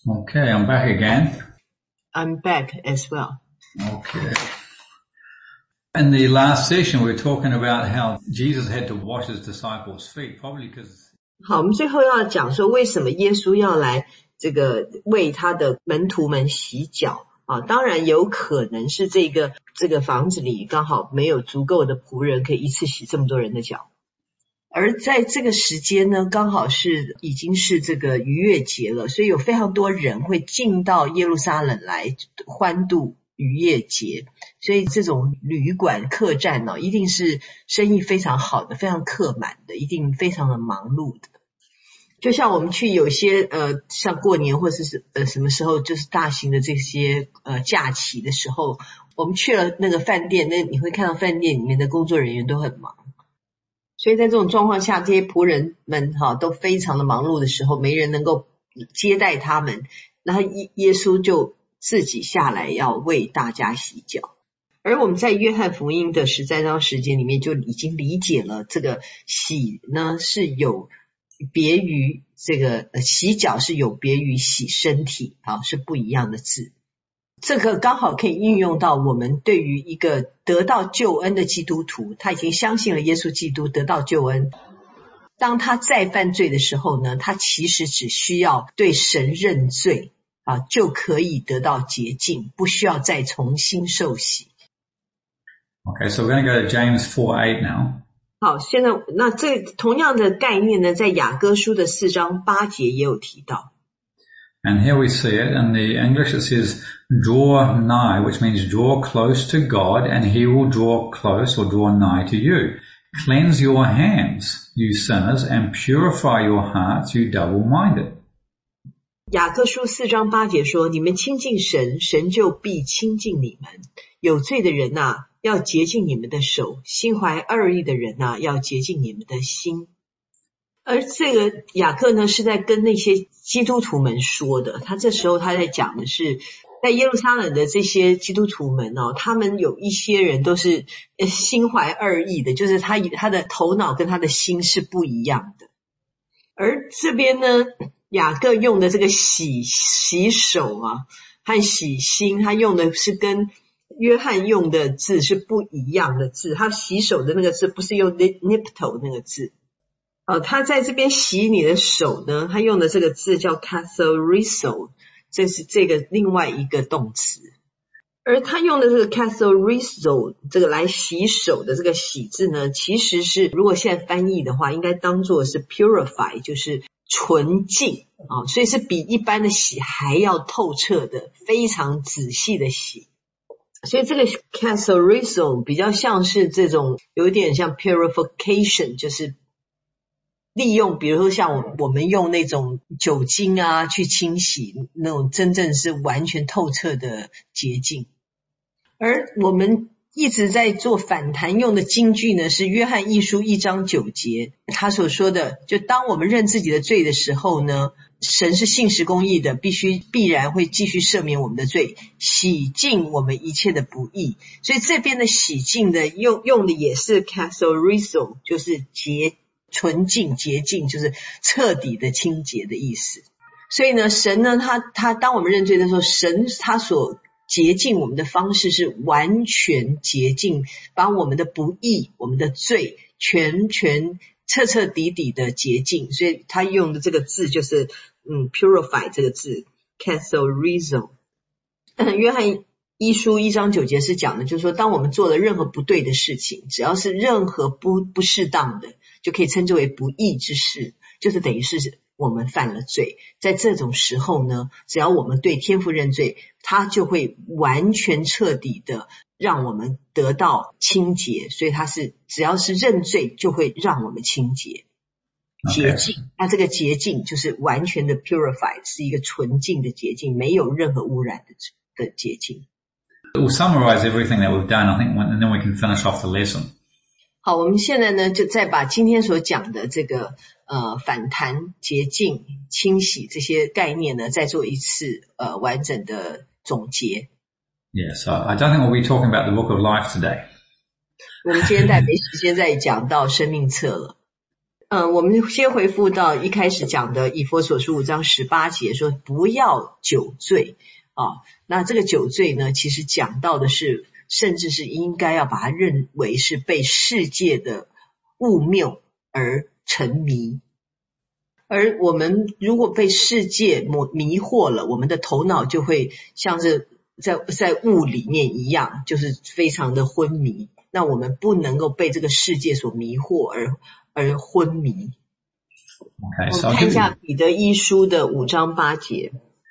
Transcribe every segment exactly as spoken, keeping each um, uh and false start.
Okay, I'm back again. I'm back as well. Okay. In the last session, we were talking about how Jesus had to wash his disciples' feet, probably because... 好，我们最后要讲说为什么耶稣要来这个为他的门徒们洗脚啊？当然有可能是这个这个房子里刚好没有足够的仆人可以一次洗这么多人的脚。而在这个时间呢，刚好是已经是这个逾越节了，所以有非常多人会进到耶路撒冷来欢度逾越节，所以这种旅馆客栈呢、哦，一定是生意非常好的，非常客满的，一定非常的忙碌的。就像我们去有些呃，像过年或者是呃什么时候，就是大型的这些呃假期的时候，我们去了那个饭店，那你会看到饭店里面的工作人员都很忙。所以在这种状况下，这些仆人们哈都非常的忙碌的时候，没人能够接待他们，然后耶耶稣就自己下来要为大家洗脚。而我们在约翰福音的十三章时间里面就已经理解了，这个洗呢是有别于这个呃洗脚是有别于洗身体啊，是不一样的字。这个刚好可以运用到我们对于一个得到救恩的基督徒，他已经相信了耶稣基督得到救恩，当他再犯罪的时候呢，他其实只需要对神认罪啊，就可以得到洁净，不需要再重新受洗。 Okay, so we're going to go to James four eight now. 好，现在那这同样的概念呢，在雅歌书的四章八节也有提到。 And here we see it. In the English it says, draw nigh, which means draw close to God, and he will draw close or draw nigh to you. Cleanse your hands, you sinners, and purify your hearts, you double-minded. 雅各书四章八节说，你们亲近神，神就必亲近你们。有罪的人啊，要洁净你们的手；心怀二意的人啊，要洁净你们的心。而这个雅各呢，是在跟那些基督徒们说的。他这时候他在讲的是，在耶路撒冷的这些基督徒们哦，他们有一些人都是心怀二意的，就是他他的头脑跟他的心是不一样的。而这边呢，雅各用的这个洗洗手啊和洗心，他用的是跟约翰用的字是不一样的字。他洗手的那个字不是用 nipto 那个字。呃，他在这边洗你的手呢，他用的这个字叫 katharizo， 这是这个另外一个动词。而他用的这个 katharizo 这个来洗手的这个洗字呢，其实是如果现在翻译的话，应该当作是 purify， 就是纯净啊、哦，所以是比一般的洗还要透彻的，非常仔细的洗。所以这个 katharizo 比较像是这种有点像 purification， 就是利用比如说像我们用那种酒精啊去清洗，那种真正是完全透彻的洁净。而我们一直在做反弹用的金句呢，是约翰一书一章九节，他所说的，就当我们认自己的罪的时候呢，神是信实公义的，必须必然会继续赦免我们的罪，洗净我们一切的不义。所以这边的洗净的用用的也是 katharizo， 就是洁纯净洁净，就是彻底的清洁的意思。所以呢，神呢，他他当我们认罪的时候，神他所洁净我们的方式是完全洁净，把我们的不义我们的罪全全彻彻底底的洁净。所以他用的这个字就是嗯 purify 这个字 katharizo。约翰一书一章九节是讲的，就是说当我们做了任何不对的事情，只要是任何不不适当的，就可以称之为不义之事，就是等于是我们犯了罪。在这种时候呢，只要我们对天父认罪，他就会完全彻底的让我们得到清洁。所以他是只要是认罪就会让我们清洁洁净。Okay. 那这个洁净就是完全的 purify， 是一个纯净的洁净，没有任何污染的的洁净。 We'll summarize everything that we've done, I think, and then we can finish off the lesson. 好，我们现在呢，就再把今天所讲的这个呃反弹、洁净、清洗这些概念呢，再做一次呃完整的总结。 Yeah, so I don't think we'll be talking about the book of life today. 我们今天再没时间再讲到生命册了。 呃，我们先回复到一开始讲的以弗所书五章十八节，说不要酒醉啊。那这个酒醉呢，其实讲到的是，甚至是应该要把它认为是被世界的误谬而沉迷。而我们如果被世界迷惑了，我们的头脑就会像是在在雾里面一样，就是非常的昏迷。那我们不能够被这个世界所迷惑而而昏迷。 Okay, 我 so 们看一下彼得一书的五章八节。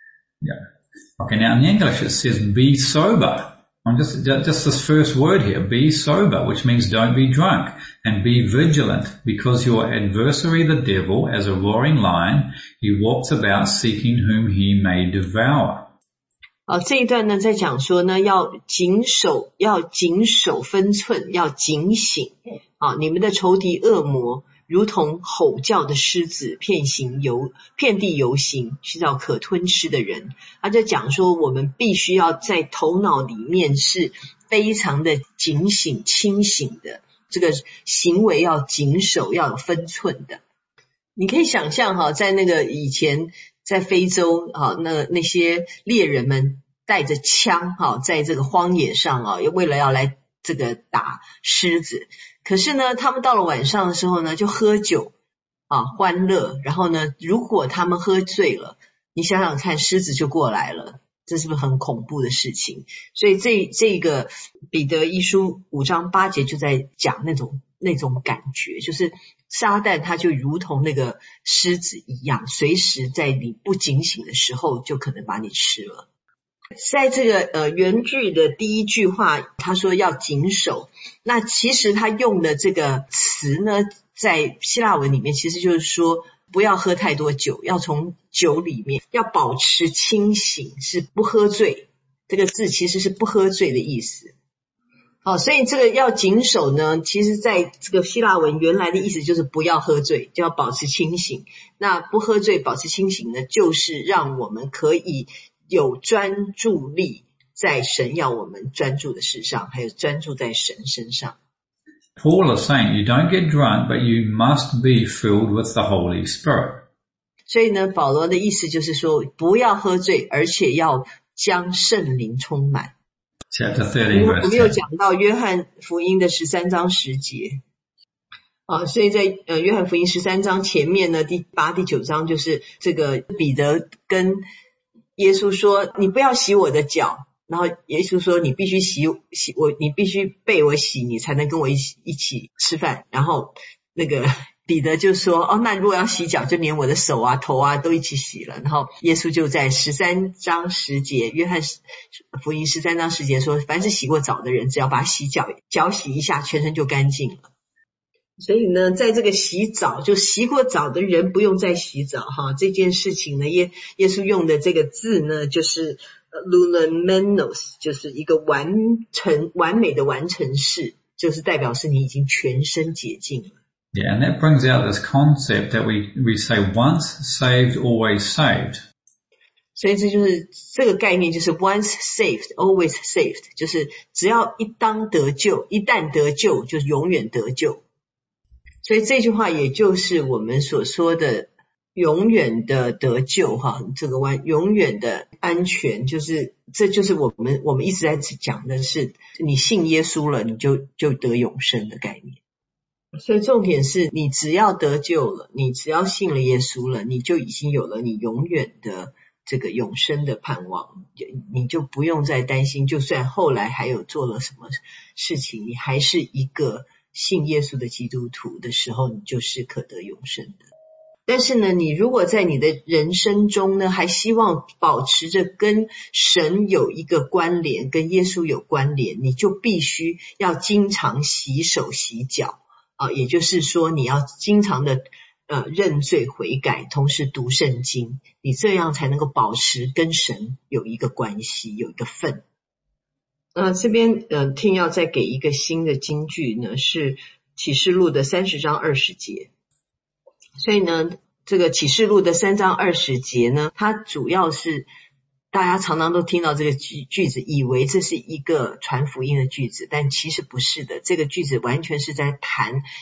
Yeah. Okay, now in the English it says be sober. I'm just, just this first word here, be sober, which means don't be drunk, and be vigilant, because your adversary the devil, as a roaring lion, he walks about seeking whom he may devour. 好，这一段呢在讲说呢，要谨守，要谨守分寸，要警醒。好，你们的仇敌恶魔如同吼叫的狮子，遍行游遍地游行，寻找可吞吃的人。他就讲说，我们必须要在头脑里面是非常的警醒清醒的，这个行为要谨守，要有分寸的。你可以想象哈，在那个以前在非洲哈，那那些猎人们带着枪哈，在这个荒野上啊，为了要来这个打狮子。可是呢，他们到了晚上的时候呢，就喝酒啊，欢乐。然后呢，如果他们喝醉了，你想想看，狮子就过来了，这是不是很恐怖的事情？所以这这个彼得一书五章八节就在讲那种那种感觉，就是撒旦他就如同那个狮子一样，随时在你不警醒的时候就可能把你吃了。在这个呃原句的第一句话，他说要谨守，那其实他用的这个词呢，在希腊文里面其实就是说不要喝太多酒，要从酒里面要保持清醒，是不喝醉。这个字其实是不喝醉的意思。好，所以这个要谨守呢，其实在这个希腊文原来的意思就是不要喝醉，就要保持清醒。那不喝醉保持清醒呢，就是让我们可以有专注力在神要我们专注的事上，还有专注在神身上。 Paul is saying you don't get drunk, but you must be filled with the Holy Spirit. 所以呢，保罗的意思就是说，不要喝醉，而且要将圣灵充满。 Chapter thirteen, 我 verse 们有 ten. 讲到约翰福音的十三章十节。啊，所以在呃约翰福音十三章前面呢，第八、第九章就是这个彼得跟耶稣说，你不要洗我的脚，然后耶稣说你必须洗洗我，你必须被我洗，你才能跟我一起一起吃饭。然后那个彼得就说，哦，那如果要洗脚，就连我的手啊头啊都一起洗了。然后耶稣就在十三章十节，约翰福音十三章十节说，凡是洗过澡的人，只要把洗脚脚洗一下，全身就干净了。所以呢，在这个洗澡，就洗过澡的人不用再洗澡哈，这件事情呢，耶耶稣用的这个字呢，就是lumenos， 就是一个完成完美的完成式，就是代表是你已经全身洁净了。 Yeah, and that brings out this concept that we, we say once saved, always saved. 所以这就是这个概念，就是 once saved, always saved， 就是只要一当得救，一旦得救，就永远得救。所以这句话也就是我们所说的永远的得救哈，这个完永远的安全，就是这就是我们我们一直在讲的是，你信耶稣了，你就就得永生的概念。所以重点是你只要得救了，你只要信了耶稣了，你就已经有了你永远的这个永生的盼望，你就不用再担心，就算后来还有做了什么事情，你还是一个信耶稣的基督徒的时候，你就是可得永生的。但是呢，你如果在你的人生中呢，还希望保持着跟神有一个关联，跟耶稣有关联，你就必须要经常洗手洗脚啊，也就是说你要经常的呃认罪悔改，同时读圣经，你这样才能够保持跟神有一个关系，有一个份。呃，这边呃，听要再给一个新的金句呢，是启示录的三十章二十节。所以呢，这个启示录的三章二十节呢，它主要是大家常常都听到这个句句子，以为这是一个传福音的句子，但其实不是的。这个句子完全是在谈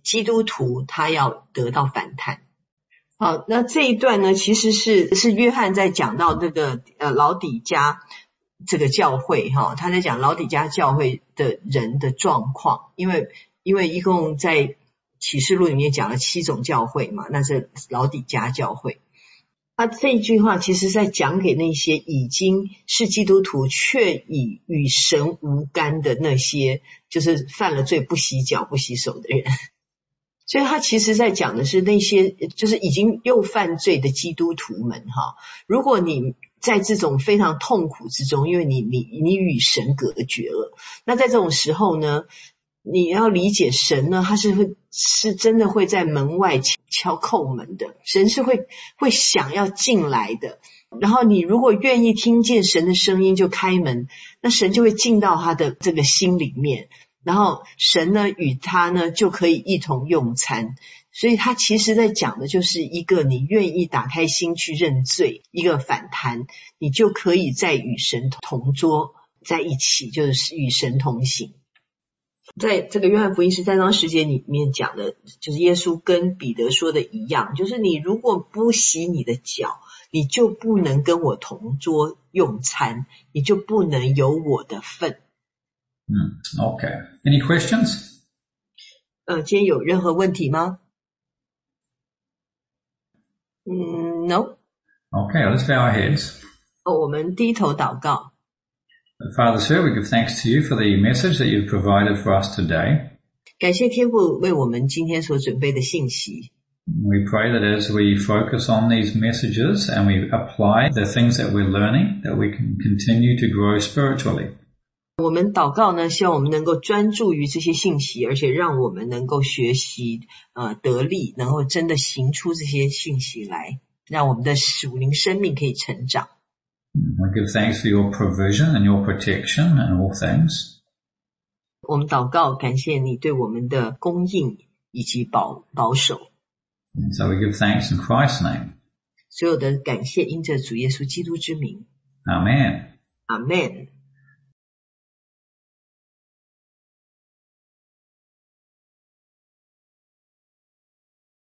基督徒他要得到反弹。好，那这一段呢，其实是是约翰在讲到这个呃老底嘉这个教会哈，他在讲老底嘉教会的人的状况，因为因为一共在启示录里面讲了七种教会嘛，那是老底嘉教会。他这一句话其实在讲给那些已经是基督徒却已与神无干的那些就是犯了罪不洗脚不洗手的人，所以他其实在讲的是那些就是已经又犯罪的基督徒们哈。如果你在这种非常痛苦之中，因为你你你与神隔绝了，那在这种时候呢，你要理解神呢，他是会是真的会在门外敲叩门的，神是会会想要进来的。然后你如果愿意听见神的声音就开门，那神就会进到他的这个心里面，然后神呢与他呢就可以一同用餐。所以他其实在讲的就是一个你愿意打开心去认罪，一个反弹，你就可以再与神同桌在一起，就是与神同行。在这个约翰福音十三章十节里面讲的就是耶稣跟彼得说的一样，就是你如果不洗你的脚，你就不能跟我同桌用餐，你就不能有我的份。 嗯 Okay. Any questions? 呃，今天有任何问题吗？嗯 ，No. Okay, let's bow our heads. 哦，我们低头祷告。 Father, Sir, we give thanks to you for the message that you've provided for us today. 感谢天父为我们今天所准备的信息。 We pray that as we focus on these messages and we apply the things that we're learning, that we can continue to grow spiritually. 我们祷告呢，希望我们能够专注于这些信息，而且让我们能够学习呃得力，能够真的行出这些信息来，让我们的属灵生命可以成长。 We give thanks for your provision and your protection and all things. 我们祷告，感谢你对我们的供应以及保保守。 And so we give thanks in Christ's name. 所有的感谢因着主耶稣基督之名。 Amen. Amen.